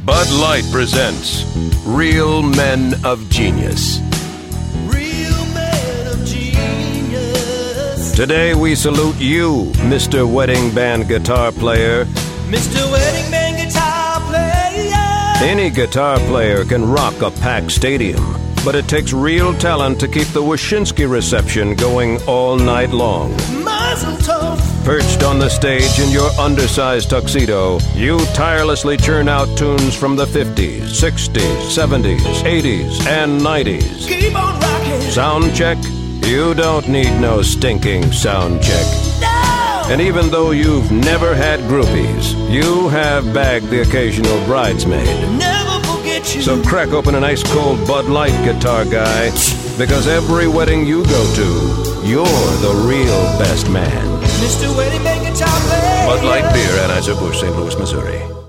Bud Light presents Real Men of Genius. Real men of genius. Today we salute you, Mr. Wedding Band guitar player. Mr. Wedding Band guitar player. Any guitar player can rock a packed stadium, but it takes real talent to keep the Wyszynski reception going all night long. Mazel tov. Perched on the stage in your undersized tuxedo, you tirelessly churn out tunes from the 50s, 60s, 70s, 80s, and 90s. Keep on rocking. Sound check? You don't need no stinking sound check. No. And even though you've never had groupies, you have bagged the occasional bridesmaid. Never forget you. So crack open an ice-cold Bud Light, guitar guy, because every wedding you go to, you're the real best man. Mr. Wedding Band guitar player. Bud Light Beer, Anheuser-Busch, St. Louis, Missouri.